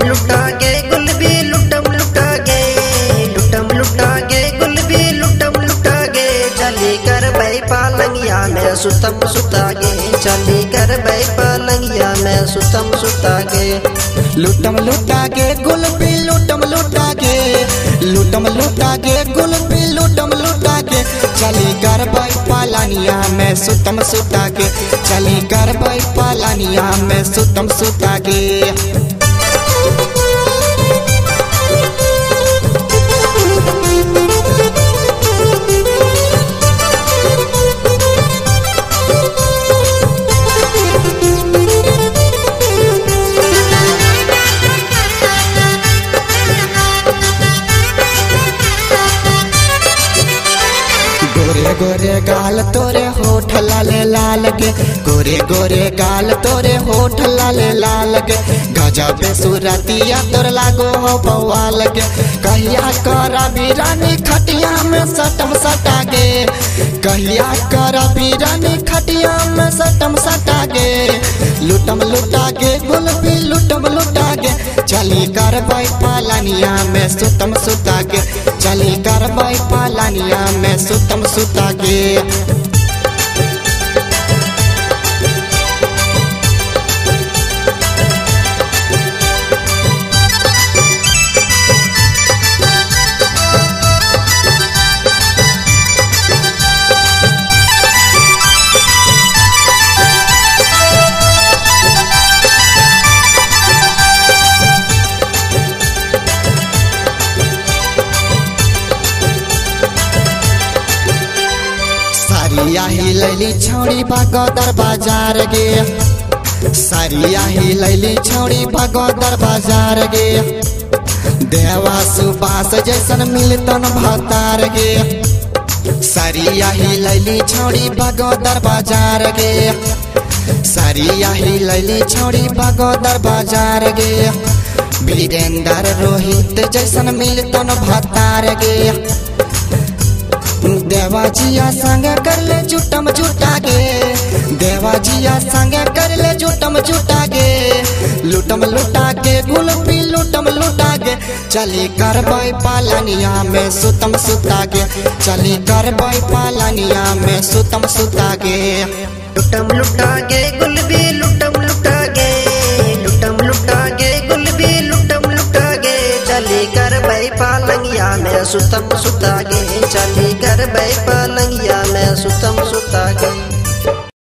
लुटागे गुलबी लुटम लुटागे गुलबी लुटम लुटागे चली कर भाई पालंगिया में सुतम सुतागे चली कर भाई पालंगिया में सुतम सुतागे लुटम लुटागे गुलबी लुटम लुटागे गुलबी लुटम लुटागे चली कर भाई पालनिया में सुतम सुतागे चली कर भाई पालनिया में सुतम सुतागे गोरे गोरे गाल तोरे होठ लाले लाल गे गोरे गोरे गाल तोरे होठ लाले लाल गे गजब सूरतिया तोर लागो हो बवाल गे कहिया करा बिरानी खटिया में सटम सटा गे कहिया करा बिरानी खटिया में सटम सटा गे लुटम लुटागे गुलबी लुटम लुटागे चली कर भाई पालनिया में सुतम सुतागे चली कर भाई पालनिया में सुतम सुतागे सारिया ही लैली छौड़ी भगोदर बाजार गे सारिया ही लैली छौड़ी भगोदर बाजार गे देवा सुबास जैसन मिलतन भतार गे सारिया ही लैली छौड़ी भगोदर बाजार गे सारिया ही लैली छौड़ी भगोदर बाजार गे वीरेंद्र रोहित जैसन मिलतन भतार गे देवाजिया संग कर ले जुटम जुटागे देवाजिया संग कर ले जुटम जुटागे लुटम लुटागे गुलबी लुटम लुटागे चली कर भाई पालनिया में सुतम सुतागे चली कर भाई पालनिया में सुतम सुतागे लुटम लुटागे गुलबी लुटम लुटागे गुलबी लुटम लुटागे चली कर भाई पालंगिया में सुतम सुतागे चली कर भाई पालंगिया में सुतम सुतागे।